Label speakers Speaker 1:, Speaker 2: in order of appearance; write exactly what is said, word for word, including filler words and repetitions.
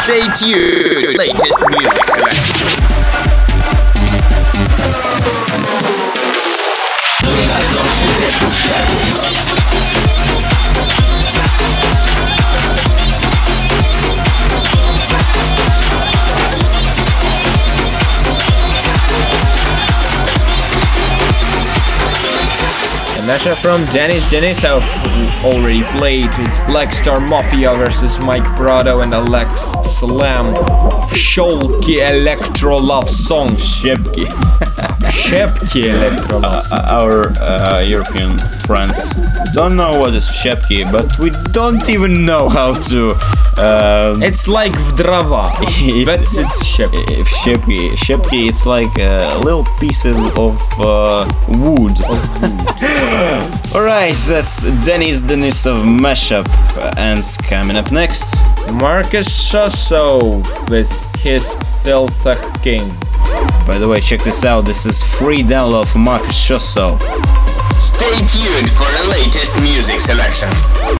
Speaker 1: Stay tuned. Latest music selection.
Speaker 2: Mashup from Dennis Denisov already played. It's Black Star Mafia versus Mike Prado and Alex Slam. Sholky Electro Love Song.
Speaker 3: Shepki.
Speaker 2: Shepki Electro Love Song.
Speaker 3: Uh, our uh, European friends don't know what is Shepki, but we don't even know how to. Uh,
Speaker 2: it's like Vdrava, but it's Shepki.
Speaker 3: Shepki. Shepki, it's like uh, little pieces of uh, wood. Of wood. Alright, that's Dennis Denisov mashup, and coming up next,
Speaker 2: Marcus Shosso with his Filthach King.
Speaker 3: By the way, check this out, this is free download for Marcus Shosso.
Speaker 1: Stay tuned for the latest music selection.